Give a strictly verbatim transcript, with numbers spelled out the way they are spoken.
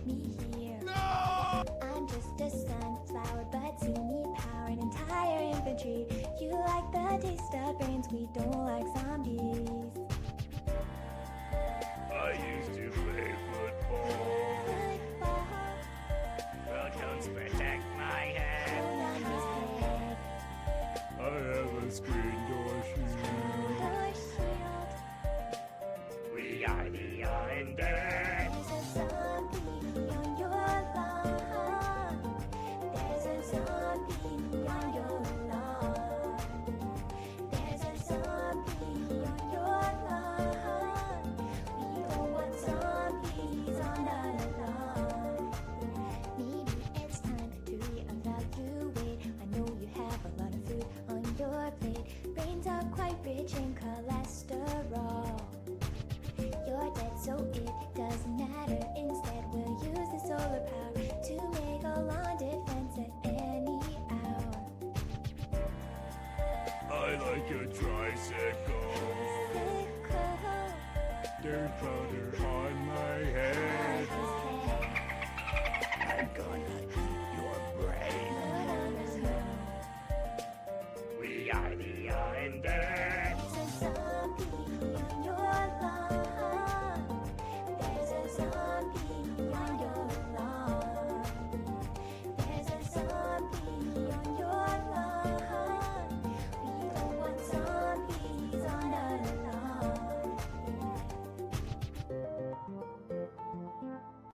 me here. No! I'm just a sunflower, but see me power an entire infantry. You like the taste of brains, we don't like zombies. I used to play football. Football, Well, don't protect my head. on his head, I have a screen door shield. door shield. We are the undead. There's a zombie on your lawn. There's a zombie on your lawn. There's a zombie on your lawn. We don't want zombies on the lawn. Maybe it's time to reevaluate. I know you have a lot of food on your plate. Brains are quite rich in cholesterol. You're dead, so it doesn't matter. Instead, we'll use the solar power to make a lawn defense at any hour. I like a tricycle. Sickle, Dirt powder on my head. on his